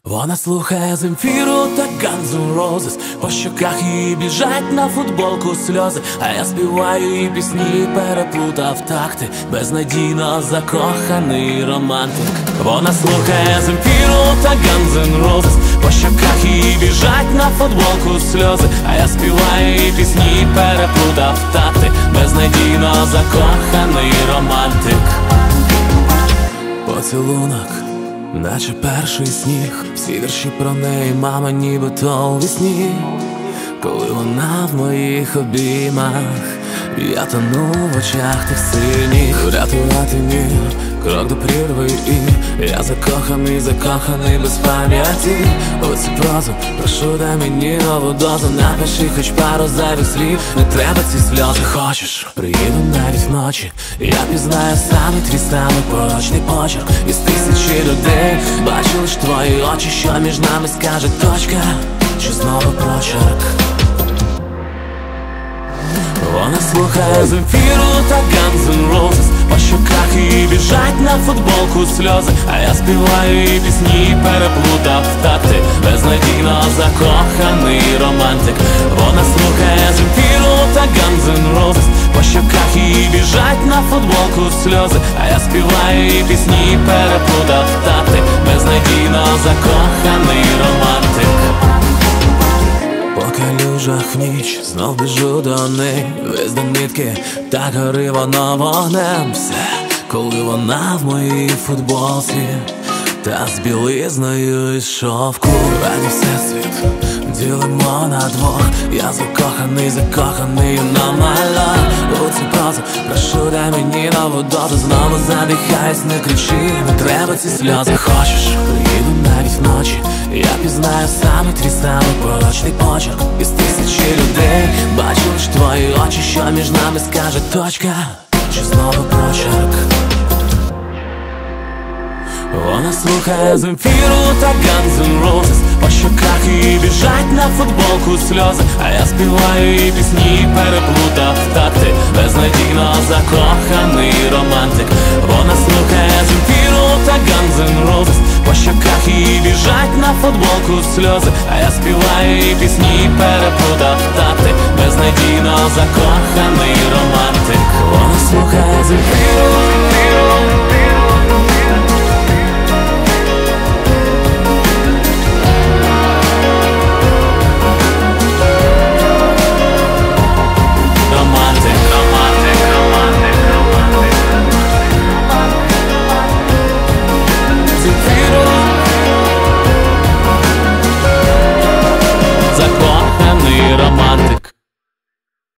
Вона слухає Земфіру та Guns N' Roses, по щоках її біжать на футболку сльози, а я співаю її пісні, переплутав такти, безнадійно закоханий романтик. Вона слухає Земфіру та Guns N' Roses, по щоках її біжать на футболку сльози, а я співаю її пісні, переплутав такти, безнадійно закоханий романтик. Поцілунок, наче перший сніг, всі вірші про неї, мама, нібито у вісні. Коли вона в моїх обіймах, я тону в очах тих синіх. Рятувати мір, крок до прірви, і я закоханий, закоханий без пам'яті. Оці прозу, прошу, дай мені нову дозу, напиши хоч пару зайвих слів, не треба ці сльози. Хочеш, приїду навіть вночі, я пізнаю саме твій самий порочний почерк. Із тисячі людей бачу лиш твої очі, що між нами скаже точка, чи знову прочерк. Вона слухає Земфіру та Guns N' Roses, по щоках її біжать на футболку сльози, а я співаю її пісні, переплутав такти, безнадійно закоханий романтик. Вона слухає Земфіру та Guns N' Roses, по щоках її біжать на футболку сльози, а я співаю її пісні, переплутав такти, безнадійно закоханий романтик. По калюжах в ніч знов біжу до неї, весь до нитки, так гори воно вогнем. Все, коли вона в моїй футболці, та з білизною із шовку. Раді всесвіт ділимо на двох, я закоханий, закоханий на мала. У цю прозу, прошу, дай мені нову дозу, знову задихаюсь, не кричи, не треба ці сльози. Хочеш, приїду навіть вночі, я пізнаю саме твій самий порочний почерк. Із тисячі людей бачу лиш твої очі, що між нами скаже точка, чи знову прочерк. Вона слухає Земфіру та Guns N' Roses, по щоках її біжать на футболку сльози, а я співаю її пісні, переплутав такти, безнадійно закоханий романтик. Вона слухає Земфіру та Guns N' Roses, по щоках її біжать на футболку сльози, а я співаю її пісні, переплутав такти, безнадійно закоханий романтик. Вона слухає Земфіру. Закоханий романтик.